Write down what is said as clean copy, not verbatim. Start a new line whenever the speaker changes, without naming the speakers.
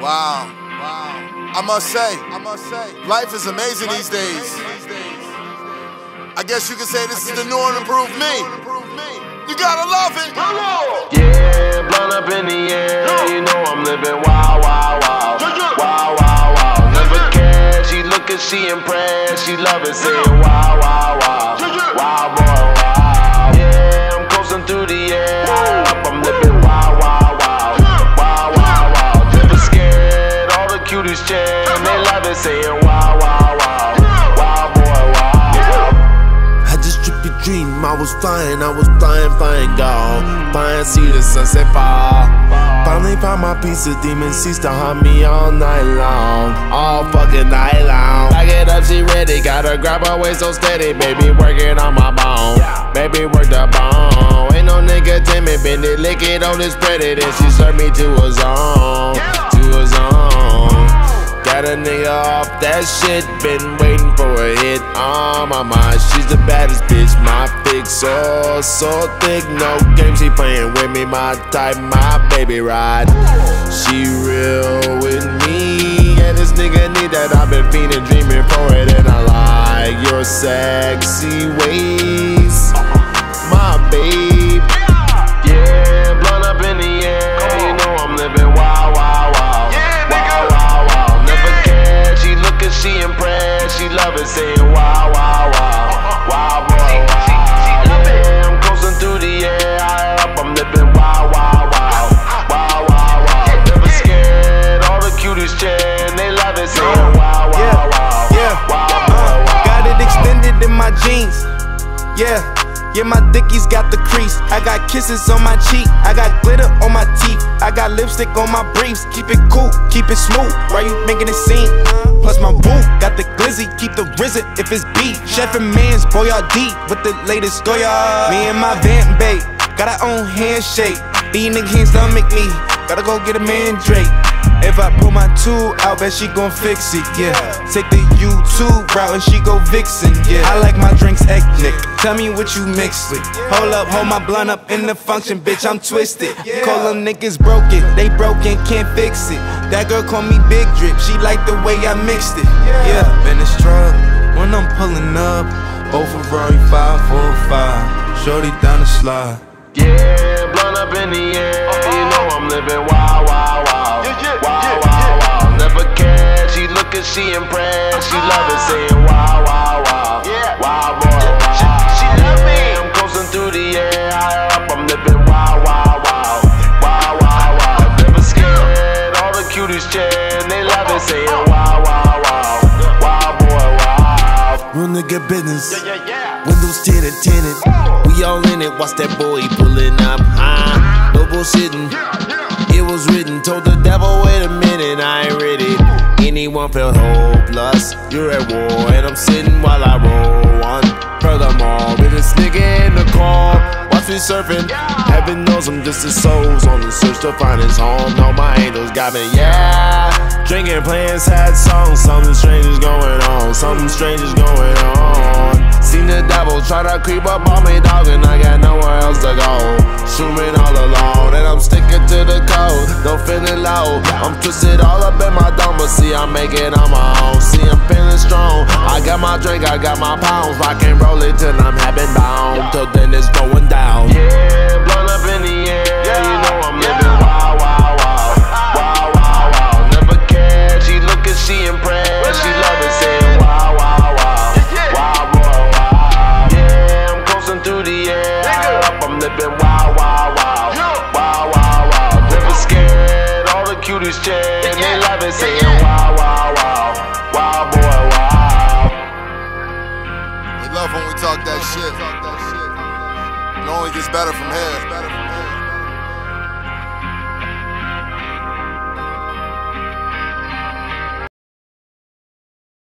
Wow. I must say, life is amazing these days. I guess you could say this is the new and improved me. You gotta love it.
Yeah, blunt up in the air. You know I'm living wild, wild, wild. Wild, wild, wild. Never cared. She lookin', she impressed. She love it, saying wild, wild, wild. Wild boy, wild. Yeah, I'm coasting through the air. I'm living wild, wild, wild. Wild, wild, wild. Never scared. All the cuties cheer. And they love it, saying wild, wild, wild. Wild boy, wild.
I just tripped your dream, I was flying, gone. Flying, see the sunset fall. Finally found my piece of demon seats to haunt me all night long. All fucking night long. Back it up, she ready, gotta grab her waist so steady. Baby working on my bone, baby work the bone. Ain't no nigga timid, bend it, lick it on this pretty. Then she served me to a zone, Got a nigga off that shit, been waiting for a hit on my mind. She's the baddest bitch, my fix so thick. No games, she playing with me, my type, my baby ride. She real with me, yeah, this nigga need that. I've been fiending, dreaming for it, and I like your sexy ways, my babe.
Yeah, blunt up in the air, you know I'm living wild, wild, wild. Wild, wild, wild. Never cared, she lookin', she impressed. She love it, saying wild, wild, wild. Wild boy, wild. Yeah, I'm coasting through the air, I'm living wild, wild, wild. Wild, wild, wild. Never scared, all the cuties cheer, and they love it, saying wild, wild, wild. Wild boy, wild.
Got it extended in my jeans, yeah, my dickies got the crease. I got kisses on my cheek, I got glitter on my teeth, I got lipstick on my briefs. Keep it cool, keep it smooth, why you making it seem? Plus my boo, got the glizzy, keep the rizzy if it's beef. Chef and Mans, Boyardee, with the latest Goya. Me and my Van Bay, got our own handshake. These niggas can't stomach me, gotta go get a mandrake. If I pull my tool out, bet she gon' fix it, yeah. Take the YouTube route and she go vixen, yeah. I like my drinks ethnic, tell me what you mix with. Hold up, hold my blunt up in the function, bitch, I'm twisted. Call them niggas broken, they broken, can't fix it. That girl call me Big Drip, she like the way I mixed it. Yeah, been a struggle when I'm pulling up. Oh, Ferrari 545, shorty down the slide.
Yeah, blunt up in the air, you know I'm living wild, wild, wild. Wild, wild, wild. Never cared, she lookin', she impressed. She love it, saying wild, wild, wild. Wild boy, wild. She love me. I'm coasting through the air, I'm living wild, wild, wild. Wild, wild, wild. Never scared, all the cuties cheer, and they love it, saying wild, wild, wild. Wild boy, wild.
Real nigga business, windows tinted. We all in it, watch that boy pulling up high. No bullshitting, it was written. Told the devil, wait a minute, I ain't ready. Anyone felt hopeless, you're at war, and I'm sitting while I roll one. Furthermore, with this nigga in the car, watch me surfing. Heaven knows I'm just a soul's on the search to find his home. No, my angels got me, yeah. Drinking, playing sad songs, something strange is going on. Something strange is going on. Seen the devil try to creep up on me, dog, and I got nowhere else to go. Shooting all alone, and I'm sticking to the code. Don't feeling low, I'm twisted all up in my dome, but see I make it on my own. See I'm feeling strong, I got my drink, I got my pounds. Rock and roll it till I'm having bound, till then it's going down.
Yeah, blunt up in the air, you know I'm living wild, wild, wild. Wild, wild, wild. Never cared, she lookin', she impressed. She love it, saying wild, wild, wild. Wild boy, wild. Yeah, I'm coasting through the air, I'm living wild, wild, wild. Wild, wild, wild. Never scared, all the cuties cheer, and they love it, saying wild, wild, wild. Wild boy, wild.
They love when we talk that shit. It only gets better from here.